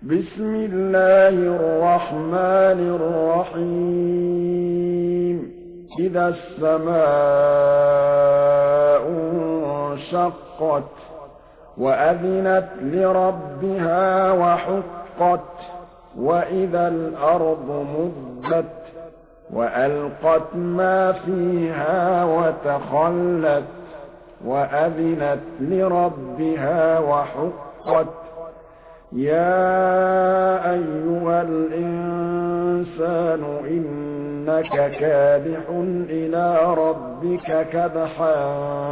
بسم الله الرحمن الرحيم إذا السماء انشقت وأذنت لربها وحقت وإذا الأرض مدت وألقت ما فيها وتخلت وأذنت لربها وحقت يا أيها الإنسان إنك كادح إلى ربك كدحا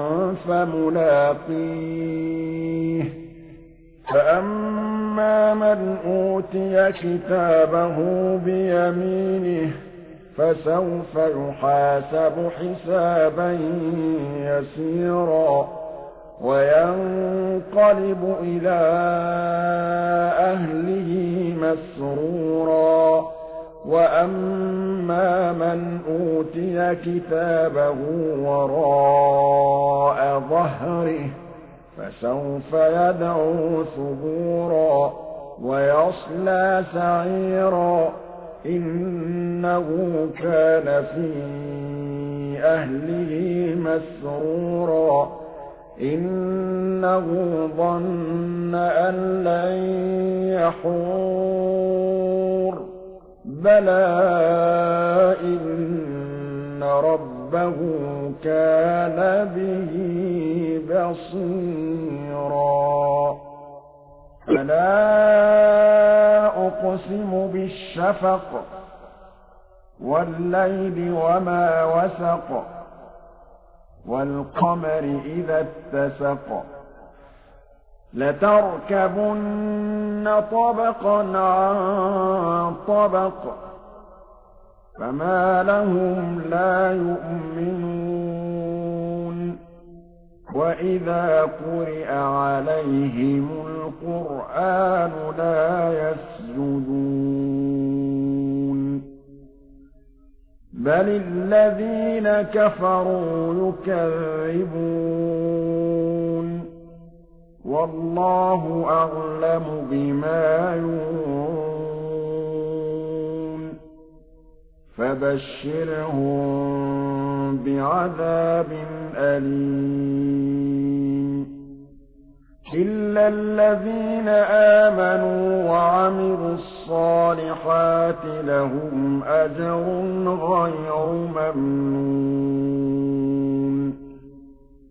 فملاقيه فأما من أوتي كتابه بيمينه فسوف يحاسب حسابا يسيرا وينقلب إلى أهله مسرورا وأما من أوتي كتابه وراء ظهره فسوف يدعو ثبورا ويصلى سعيرا إنه كان في أهله مسرورا إنه ظن أن لن يحور بلى إن ربه كان به بصيرا فلا أقسم بالشفق والليل وما وسق والقمر إذا اتسق لتركبن طبقا عن طبق فما لهم لا يؤمنون وإذا قرئ عليهم القرآن لا يسجدون بل الذين كفروا يكذبون والله أعلم بما يوعون فبشرهم بعذاب أليم إلا الذين آمنوا وعملوا الصالحات لهم أجر غير ممنون